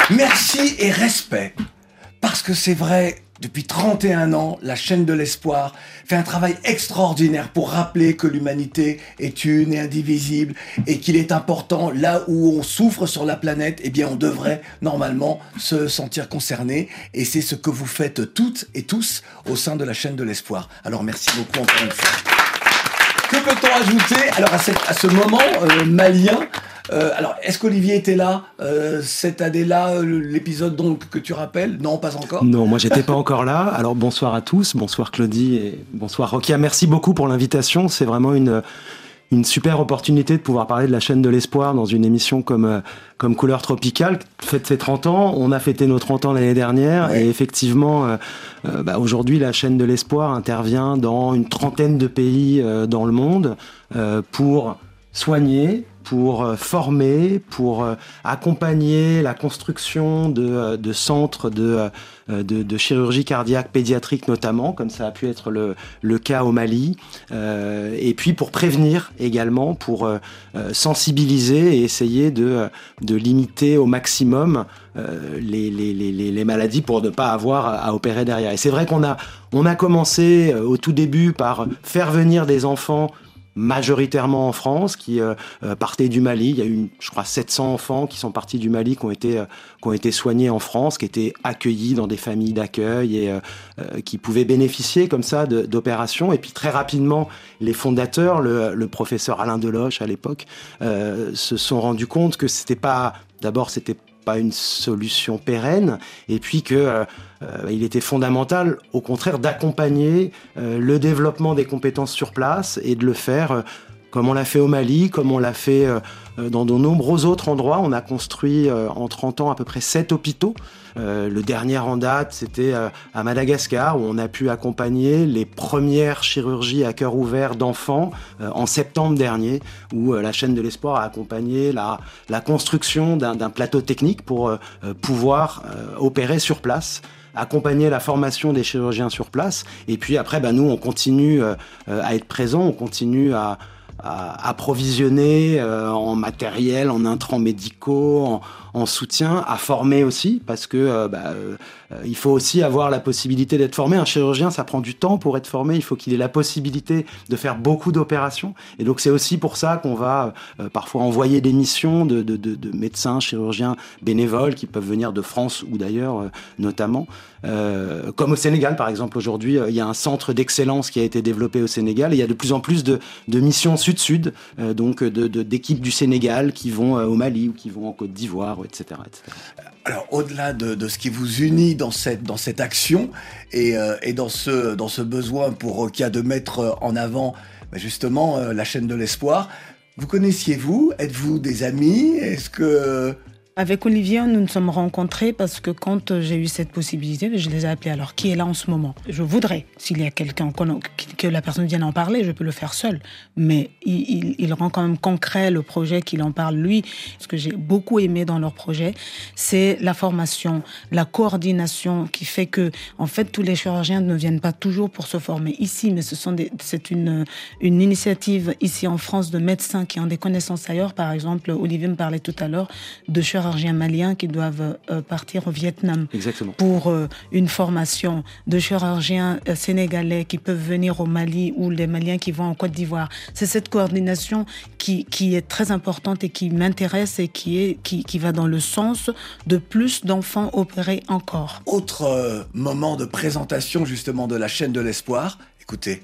Merci et respect. Parce que c'est vrai, depuis trente et un ans, la chaîne de l'espoir fait un travail extraordinaire pour rappeler que l'humanité est une et indivisible et qu'il est important, là où on souffre sur la planète, eh bien on devrait normalement se sentir concerné et c'est ce que vous faites toutes et tous au sein de la chaîne de l'espoir. Alors merci beaucoup encore une fois. Que peut-on ajouter alors à, cette, à ce moment euh, malien? Euh, alors, est-ce qu'Olivier était là euh, cette année-là, l'épisode donc que tu rappelles? Non, pas encore. Non, moi j'étais pas encore là. Alors bonsoir à tous, bonsoir Claudie et bonsoir Rokia. Merci beaucoup pour l'invitation. C'est vraiment une une super opportunité de pouvoir parler de la chaîne de l'espoir dans une émission comme comme Couleur Tropicale. Fête ses trente ans, on a fêté nos trente ans l'année dernière ouais. et effectivement, euh, euh, bah, aujourd'hui la chaîne de l'espoir intervient dans une trentaine de pays euh, dans le monde euh, pour soigner, pour former, pour accompagner la construction de, de centres de, de, de chirurgie cardiaque pédiatrique notamment, comme ça a pu être le, le cas au Mali, euh, et puis pour prévenir également, pour euh, sensibiliser et essayer de, de limiter au maximum euh, les, les, les, les maladies pour ne pas avoir à opérer derrière. Et c'est vrai qu'on a, on a commencé au tout début par faire venir des enfants majoritairement en France, qui euh, partaient du Mali. Il y a eu, je crois, sept cents enfants qui sont partis du Mali, qui ont été, euh, qui ont été soignés en France, qui étaient accueillis dans des familles d'accueil et euh, euh, qui pouvaient bénéficier comme ça de, d'opérations. Et puis très rapidement, les fondateurs, le, le professeur Alain Deloche à l'époque, euh, se sont rendus compte que c'était pas, d'abord, c'était pas une solution pérenne, et puis que euh, euh, il était fondamental, au contraire, d'accompagner euh, le développement des compétences sur place et de le faire euh, comme on l'a fait au Mali, comme on l'a fait euh, dans de nombreux autres endroits. On a construit euh, en trente ans à peu près sept hôpitaux. Euh, le dernier en date, c'était euh, à Madagascar, où on a pu accompagner les premières chirurgies à cœur ouvert d'enfants euh, en septembre dernier, où euh, la chaîne de l'espoir a accompagné la, la construction d'un, d'un plateau technique pour euh, pouvoir euh, opérer sur place, accompagner la formation des chirurgiens sur place. Et puis après, bah, nous, on continue euh, à être présents, on continue à à approvisionner euh, en matériel, en intrants médicaux, en, en soutien, à former aussi, parce que euh, bah, euh, il faut aussi avoir la possibilité d'être formé. Un chirurgien, ça prend du temps pour être formé, il faut qu'il ait la possibilité de faire beaucoup d'opérations. Et donc c'est aussi pour ça qu'on va euh, parfois envoyer des missions de, de, de, de médecins, chirurgiens bénévoles qui peuvent venir de France ou d'ailleurs euh, notamment. Euh, comme au Sénégal par exemple, aujourd'hui euh, il y a un centre d'excellence qui a été développé au Sénégal et il y a de plus en plus de, de missions sud-sud, euh, donc de, de, d'équipes du Sénégal qui vont euh, au Mali ou qui vont en Côte d'Ivoire, et cetera, et cetera. Alors au-delà de, de ce qui vous unit dans cette, dans cette action et, euh, et dans, ce, dans ce besoin pour Rokia de mettre en avant bah, justement euh, la chaîne de l'espoir, vous connaissiez-vous? Êtes-vous des amis? Est-ce que... Avec Olivier, nous nous sommes rencontrés parce que quand j'ai eu cette possibilité, je les ai appelés. Alors, qui est là en ce moment? Je voudrais, s'il y a quelqu'un, que la personne vienne en parler, je peux le faire seul. Mais il, il, il rend quand même concret le projet qu'il en parle lui. Ce que j'ai beaucoup aimé dans leur projet, c'est la formation, la coordination qui fait que, en fait, tous les chirurgiens ne viennent pas toujours pour se former ici, mais ce sont des, c'est une, une initiative ici en France de médecins qui ont des connaissances ailleurs. Par exemple, Olivier me parlait tout à l'heure de chirurgiens maliens qui doivent euh, partir au Vietnam. Exactement. Pour euh, une formation, de chirurgiens euh, sénégalais qui peuvent venir au Mali ou les Maliens qui vont en Côte d'Ivoire. C'est cette coordination qui, qui est très importante et qui m'intéresse et qui, est, qui, qui va dans le sens de plus d'enfants opérés encore. Autre euh, moment de présentation justement de la chaîne de l'espoir. Écoutez.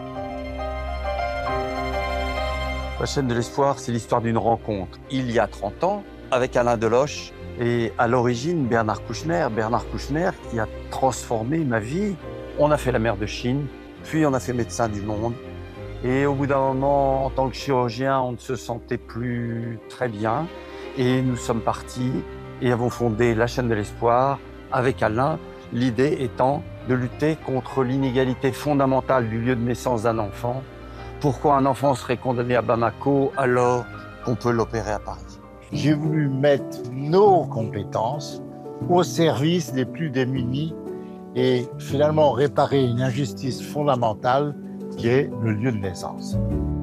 La chaîne de l'espoir, c'est l'histoire d'une rencontre. Il y a trente ans, avec Alain Deloche et à l'origine Bernard Kouchner. Bernard Kouchner qui a transformé ma vie. On a fait la mer de Chine, puis on a fait médecin du monde. Et au bout d'un moment, en tant que chirurgien, on ne se sentait plus très bien. Et nous sommes partis et avons fondé la chaîne de l'espoir avec Alain. L'idée étant de lutter contre l'inégalité fondamentale du lieu de naissance d'un enfant. Pourquoi un enfant serait condamné à Bamako alors qu'on peut l'opérer à Paris? J'ai voulu mettre nos compétences au service des plus démunis et finalement réparer une injustice fondamentale qui est le lieu de naissance.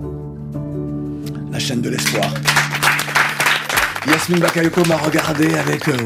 La chaîne de l'espoir. Yasmine Bakayoko m'a regardé avec euh,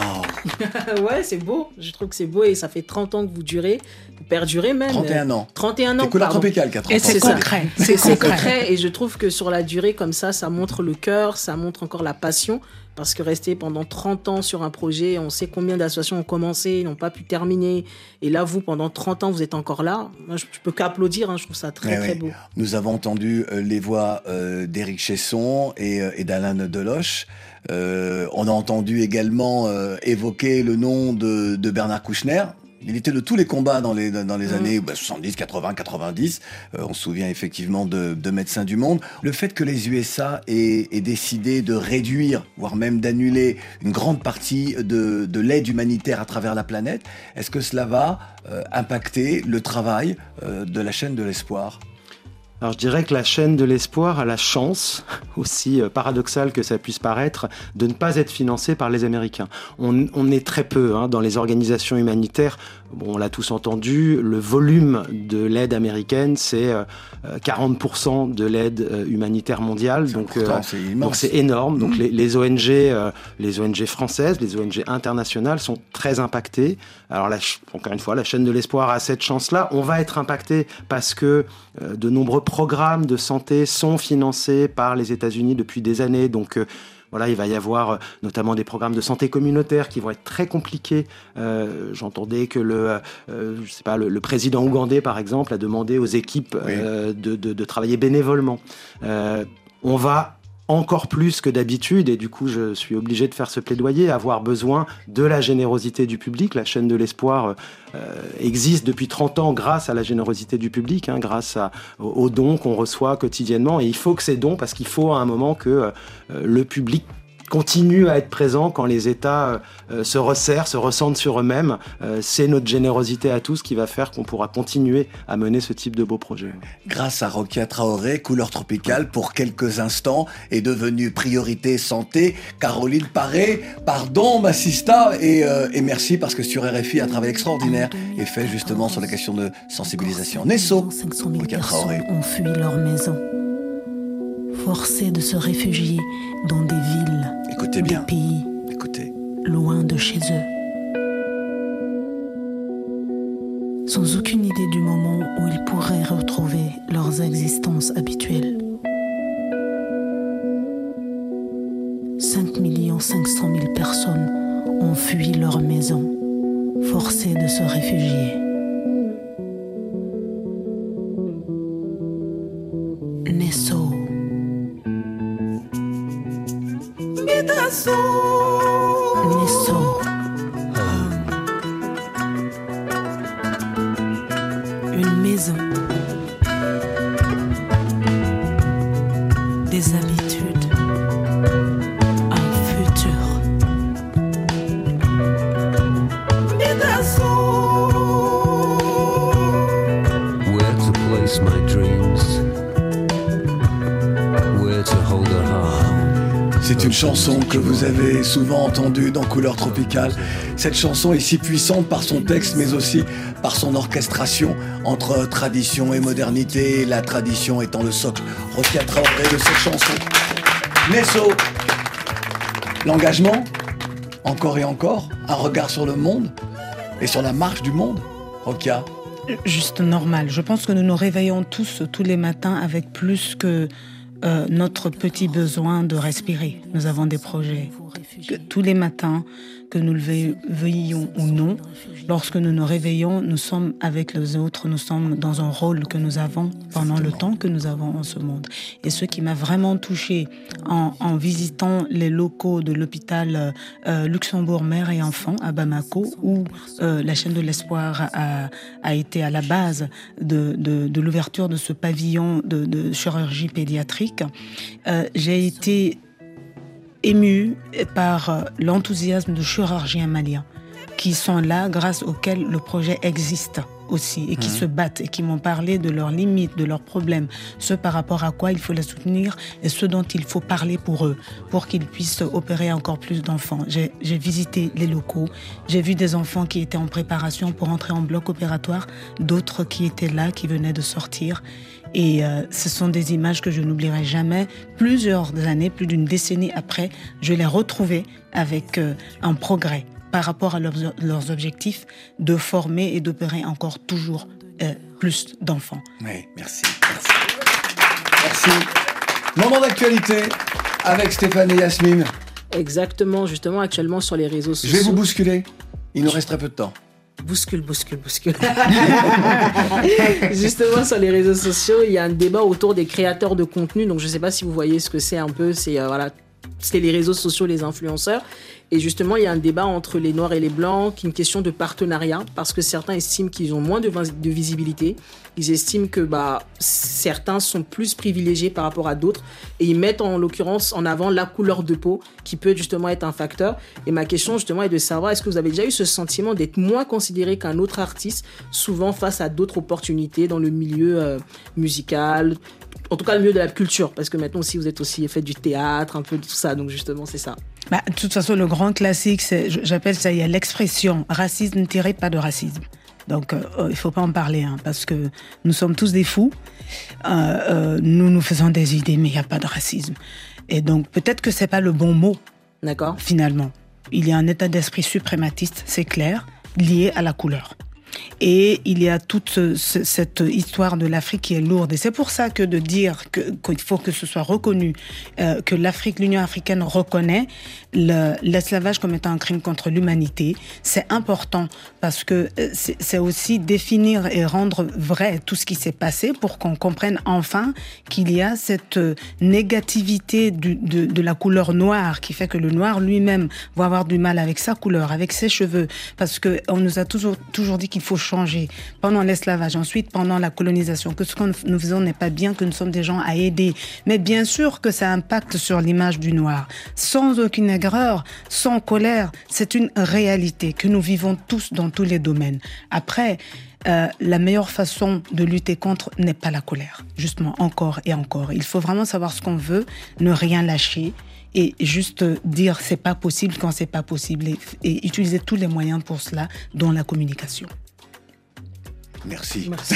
waouh. Ouais, c'est beau. Je trouve que c'est beau et ça fait trente ans que vous durez, vous perdurez même. trente et un ans. trente et un ans. C'est Couleur Tropicale qui a trente ans. Et c'est concret. C'est concret et je trouve que sur la durée comme ça, ça montre le cœur, ça montre encore la passion. Parce que rester pendant trente ans sur un projet, on sait combien d'associations ont commencé, n'ont pas pu terminer. Et là, vous, pendant trente ans, vous êtes encore là. Moi, je, je peux qu'applaudir, hein, je trouve ça très, Mais très oui. beau. Nous avons entendu euh, les voix euh, d'Éric Chesson et, euh, et d'Alain Deloche. Euh, on a entendu également euh, évoquer le nom de, de Bernard Kouchner. Il était de tous les combats dans les, dans les mmh. années bah, soixante-dix, quatre-vingts, quatre-vingt-dix. Euh, on se souvient effectivement de, de Médecins du Monde. Le fait que les U S A aient, aient décidé de réduire, voire même d'annuler une grande partie de, de l'aide humanitaire à travers la planète, est-ce que cela va euh, impacter le travail euh, de la chaîne de l'espoir ? Alors je dirais que la chaîne de l'espoir a la chance, aussi paradoxal que ça puisse paraître, de ne pas être financée par les Américains. On, on est très peu hein, dans les organisations humanitaires. Bon, on l'a tous entendu, le volume de l'aide américaine, c'est euh, quarante pour cent de l'aide euh, humanitaire mondiale. C'est donc, euh, c'est donc c'est énorme. Donc mmh. les, les O N G, euh, les O N G françaises, les O N G internationales sont très impactées. Alors la, encore une fois, la chaîne de l'espoir a cette chance-là. On va être impacté parce que euh, de nombreux programmes de santé sont financés par les États-Unis depuis des années. Donc euh, Voilà, il va y avoir notamment des programmes de santé communautaire qui vont être très compliqués. Euh, j'entendais que le, euh, je sais pas, le, le président ougandais, par exemple, a demandé aux équipes oui. euh, de, de, de travailler bénévolement. Euh, on va encore plus que d'habitude, et du coup je suis obligé de faire ce plaidoyer, avoir besoin de la générosité du public. La chaîne de l'espoir euh, existe depuis trente ans grâce à la générosité du public, hein, grâce à, aux, aux dons qu'on reçoit quotidiennement, et il faut que ces dons, parce qu'il faut à un moment que euh, le public continue à être présent quand les États euh, se resserrent, se ressentent sur eux-mêmes. Euh, c'est notre générosité à tous qui va faire qu'on pourra continuer à mener ce type de beaux projets. Grâce à Rokia Traoré, Couleur Tropicale, pour quelques instants, est devenue priorité santé. Caroline Paré, pardon, Massista, et, euh, et merci parce que sur R F I, un travail extraordinaire est fait justement sur la question de sensibilisation. Nesso, Rokia Traoré. Ont fui leur maison, forcés de se réfugier dans des villes, Écoutez bien. des pays, Écoutez. loin de chez eux. Sans aucune idée du moment où ils pourraient retrouver leurs existences habituelles. cinq millions cinq cent mille personnes ont fui leur maison, forcées de se réfugier. Nesso. Nesso. Une maison. Des habitudes. Un futur. chanson que vous avez souvent entendue dans Couleur Tropicale. Cette chanson est si puissante par son texte, mais aussi par son orchestration entre tradition et modernité, la tradition étant le socle Rokia Traoré de cette chanson. Nesso, l'engagement, encore et encore, un regard sur le monde et sur la marche du monde, Rokia. Juste normal. Je pense que nous nous réveillons tous, tous les matins, avec plus que euh, notre petit besoin de respirer. Nous avons des projets. Que tous les matins, que nous le veuillions ou non, lorsque nous nous réveillons, nous sommes avec les autres, nous sommes dans un rôle que nous avons pendant le temps que nous avons en ce monde. Et ce qui m'a vraiment touchée en, en visitant les locaux de l'hôpital euh, Luxembourg Mère et Enfants à Bamako, où euh, la chaîne de l'espoir a, a été à la base de, de, de l'ouverture de ce pavillon de, de chirurgie pédiatrique, euh, j'ai été ému par l'enthousiasme de chirurgiens maliens qui sont là, grâce auxquels le projet existe aussi, et qui mmh. se battent et qui m'ont parlé de leurs limites, de leurs problèmes, ce par rapport à quoi il faut les soutenir et ce dont il faut parler pour eux, pour qu'ils puissent opérer encore plus d'enfants. J'ai, j'ai visité les locaux, j'ai vu des enfants qui étaient en préparation pour entrer en bloc opératoire, d'autres qui étaient là, qui venaient de sortir. Et euh, ce sont des images que je n'oublierai jamais. Plusieurs années, plus d'une décennie après, je les retrouvais avec euh, un progrès par rapport à leurs, leurs objectifs de former et d'opérer encore toujours euh, plus d'enfants. Oui, merci. Merci. Merci. Moment d'actualité avec Stéphane et Yasmine. Exactement, justement, actuellement sur les réseaux sociaux. Je vais vous bousculer. Il nous reste très peu de temps. Bouscule, bouscule, bouscule. Justement, sur les réseaux sociaux, il y a un débat autour des créateurs de contenu. Donc, je ne sais pas si vous voyez ce que c'est un peu. C'est, euh, voilà, c'est les réseaux sociaux, les influenceurs. Et justement, il y a un débat entre les Noirs et les Blancs, qui est une question de partenariat, parce que certains estiment qu'ils ont moins de, de visibilité. Ils estiment que bah, certains sont plus privilégiés par rapport à d'autres. Et ils mettent en l'occurrence en avant la couleur de peau, qui peut justement être un facteur. Et ma question justement est de savoir, est-ce que vous avez déjà eu ce sentiment d'être moins considéré qu'un autre artiste, souvent face à d'autres opportunités dans le milieu euh, musical, en tout cas le milieu de la culture, parce que maintenant aussi vous êtes aussi fait du théâtre, un peu de tout ça, donc justement c'est ça. Bah, de toute façon, le grand classique, c'est, j'appelle ça, il y a l'expression racisme tiré pas de racisme. Donc, euh, il ne faut pas en parler, hein, parce que nous sommes tous des fous. Euh, euh, nous nous faisons des idées, mais il n'y a pas de racisme. Et donc, peut-être que ce n'est pas le bon mot, d'accord, finalement. Il y a un état d'esprit suprématiste, c'est clair, lié à la couleur. Et il y a toute ce, cette histoire de l'Afrique qui est lourde. Et c'est pour ça que de dire que, qu'il faut que ce soit reconnu, euh, que l'Afrique, l'Union africaine reconnaît le, l'esclavage comme étant un crime contre l'humanité, c'est important parce que c'est, c'est aussi définir et rendre vrai tout ce qui s'est passé pour qu'on comprenne enfin qu'il y a cette négativité du, de, de la couleur noire qui fait que le noir lui-même va avoir du mal avec sa couleur, avec ses cheveux, parce qu'on nous a toujours, toujours dit qu'il faut changer pendant l'esclavage, ensuite pendant la colonisation, que ce que nous faisons n'est pas bien, que nous sommes des gens à aider. Mais bien sûr que ça impacte sur l'image du noir. Sans aucune aigreur, sans colère, c'est une réalité que nous vivons tous dans tous les domaines. Après, euh, la meilleure façon de lutter contre n'est pas la colère. Justement, encore et encore. Il faut vraiment savoir ce qu'on veut, ne rien lâcher et juste dire c'est pas possible quand c'est pas possible et, et utiliser tous les moyens pour cela, dont la communication. Merci. Merci.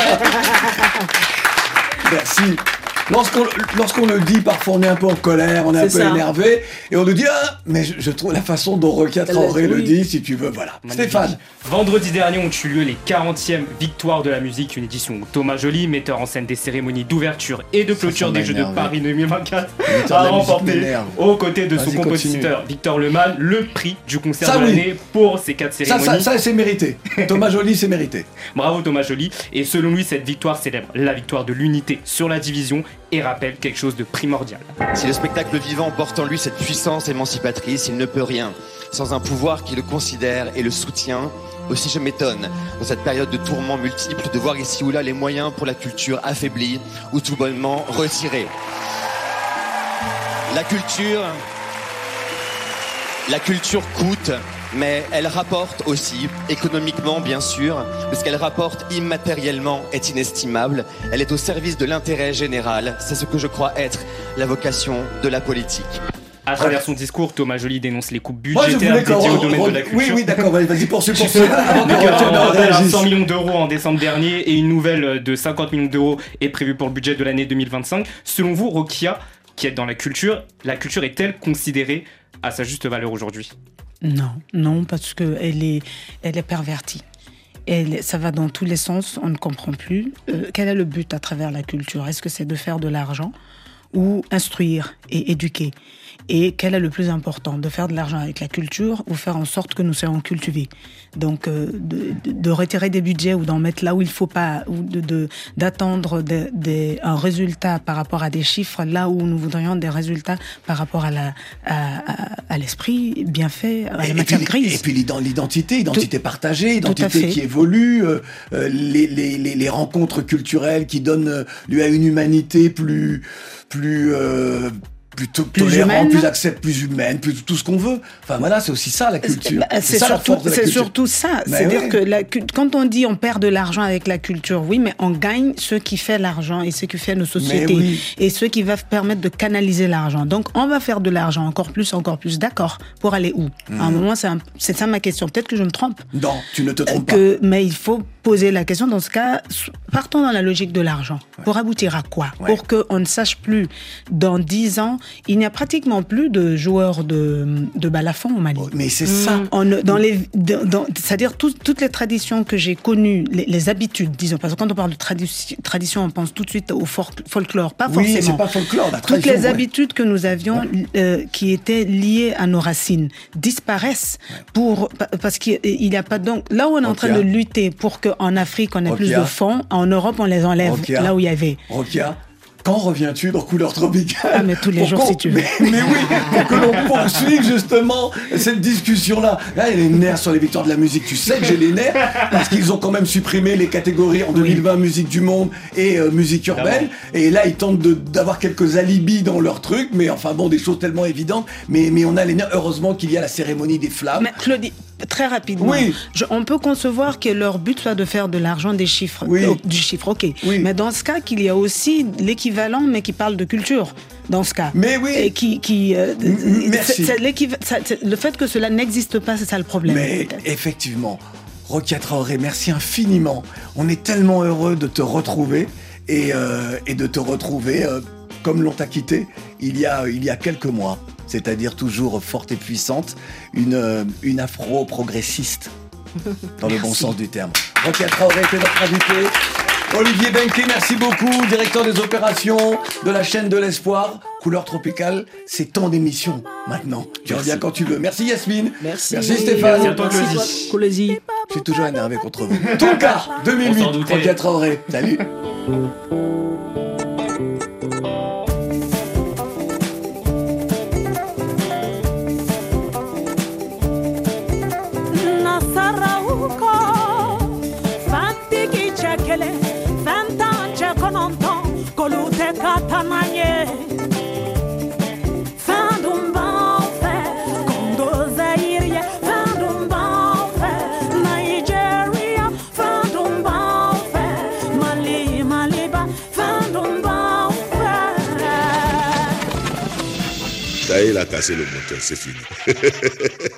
Merci. Lorsqu'on, lorsqu'on le dit, parfois on est un peu en colère, on est, c'est un peu ça. énervé, et on nous dit ah, mais je, je trouve la façon dont Rokia Traoré le dit, si tu veux, voilà. Magnifique. Stéphane. Vendredi dernier ont eu lieu les quarantièmes Victoires de la musique, une édition où Thomas Joly, metteur en scène des cérémonies d'ouverture et de clôture des Jeux de Paris deux mille vingt-quatre, a remporté aux côtés de Vas-y, son compositeur continue. Victor Lemann le prix du concert ça, de l'année oui. pour ces quatre cérémonies. Ça, ça, ça c'est mérité. Thomas Joly, c'est mérité. Bravo Thomas Joly. Et selon lui, cette victoire célèbre la victoire de l'unité sur la division et rappelle quelque chose de primordial. Si le spectacle vivant porte en lui cette puissance émancipatrice, il ne peut rien sans un pouvoir qui le considère et le soutient. Aussi je m'étonne, dans cette période de tourments multiples, de voir ici ou là les moyens pour la culture affaiblis ou tout bonnement retirés. La culture... La culture coûte, mais elle rapporte aussi, économiquement bien sûr, mais ce qu'elle rapporte immatériellement est inestimable. Elle est au service de l'intérêt général. C'est ce que je crois être la vocation de la politique. À travers son discours, Thomas Joly dénonce les coupes Moi, je budgétaires voulais dédiées au qu'on- domaine on- de la culture. Oui, oui, d'accord, vas-y, vas-y, poursuis, poursuis. Avant que Donc, Rokia on ne rappelle à réagisse. cent millions d'euros en décembre dernier et une nouvelle de cinquante millions d'euros est prévue pour le budget de l'année deux mille vingt-cinq. Selon vous, Rokia, qui est dans la culture, la culture est-elle considérée à sa juste valeur aujourd'hui ? Non, non, parce qu'elle est, elle est pervertie. Elle, ça va dans tous les sens, on ne comprend plus. Euh, quel est le but à travers la culture ? Est-ce que c'est de faire de l'argent ou instruire et éduquer ? Et quel est le plus important ? De faire de l'argent avec la culture ou faire en sorte que nous soyons cultivés ? Donc, euh, de, de, de retirer des budgets ou d'en mettre là où il ne faut pas, ou de, de, d'attendre de, de, un résultat par rapport à des chiffres, là où nous voudrions des résultats par rapport à, la, à, à, à l'esprit bien fait, à la Et, matière et puis, grise. et puis l'ident- l'identité, identité Tout- partagée, tout à identité fait. qui évolue, euh, euh, les, les, les, les rencontres culturelles qui donnent euh, lieu à une humanité plus, plus, euh, plus, to- Plus tolérante, humaine. plus accepte, plus humaine, plus tout ce qu'on veut. Enfin voilà, c'est aussi ça la culture. Bah, C'est, ça, la surtout, force de la c'est culture. surtout ça. Mais C'est-à-dire oui. que la, cu- quand on dit on perd de l'argent avec la culture, oui, mais on gagne ce qui fait l'argent et ce qui fait nos sociétés oui. et ce qui va permettre de canaliser l'argent. Donc, on va faire de l'argent encore plus, encore plus. D'accord. Pour aller où ? À un Mhm. moment, c'est, un- c'est ça ma question. Peut-être que je me trompe. Non, tu ne te trompes Que, mais il faut poser la question. Dans ce cas, partons dans la logique de l'argent. Pour aboutir à quoi ? Ouais. Pour qu'on ne sache plus, dans dix ans, il n'y a pratiquement plus de joueurs de, de balafon au Mali. Mais c'est ça. On ne- dans les, dans- dans- c'est-à-dire tout- toutes les traditions que j'ai connues, les, les habitudes, disons, parce que quand on parle de tradi- tradition, on pense tout de suite au for- folklore, pas Oui, forcément. c'est pas folklore, la Toutes tradition, les ouais. habitudes que nous avions, euh, qui étaient liées à nos racines, disparaissent pour pa- parce qu'il n'y a pas donc là où on est en train Rokia. de lutter pour qu'en Afrique on ait plus Rokia. de fonds, en Europe on les enlève Rokia. là où il y avait. Rokia, quand reviens-tu dans Couleur Tropicale ? Ah, mais tous les Pour jours, qu'on- si tu veux. Mais, mais oui, pour que l'on poursuive justement cette discussion-là. Là, il y a les nerfs sur les victoires de la musique. Tu sais que j'ai les nerfs parce qu'ils ont quand même supprimé les catégories en deux mille vingt, musique du monde et euh, musique urbaine. Et là, ils tentent de- d'avoir quelques alibis dans leur truc. Mais enfin bon, des choses tellement évidentes. Mais, mais on a les nerfs. Heureusement qu'il y a la cérémonie des flammes. Mais Claudie, très rapidement, Oui. je- on peut concevoir que leur but soit de faire de l'argent des chiffres, euh, du chiffre, ok. Mais dans ce cas, qu'il y a aussi l'équivalent, mais qui parle de culture. Dans ce cas. Mais oui. Et qui, qui euh, merci. c'est- c'est l'équiva- ça- c'est- le fait que cela n'existe pas, c'est ça le problème. Mais effectivement, Rokia Traoré, merci infiniment. On est tellement heureux de te retrouver et, euh, et de te retrouver euh, comme l'on t'a quitté il y a, il y a quelques mois. C'est-à-dire toujours forte et puissante, une, euh, une afro-progressiste, dans le bon Merci. sens du terme. Rokia Traoré était notre invité. Olivier Benke, merci beaucoup, directeur des opérations de la chaîne de l'Espoir. Couleur Tropicale, c'est ton émission maintenant. Tu reviens quand tu veux. Merci Yasmine. Merci. Merci Stéphane. Merci à toi, Claudie. Claudie. Je suis toujours énervé contre vous. Tonka, deux mille huit, On s'en doutait. Rokia Traoré. Salut. Nasarauko, fantiki chekele, fantanche kononton, kolute katamanye. Fandumba fe, kondo Zaire, fandumba fe, Nigeria, fandumba fe, Mali, Maliba, fandumba fe. Ça y est, il a cassé le moteur, c'est fini.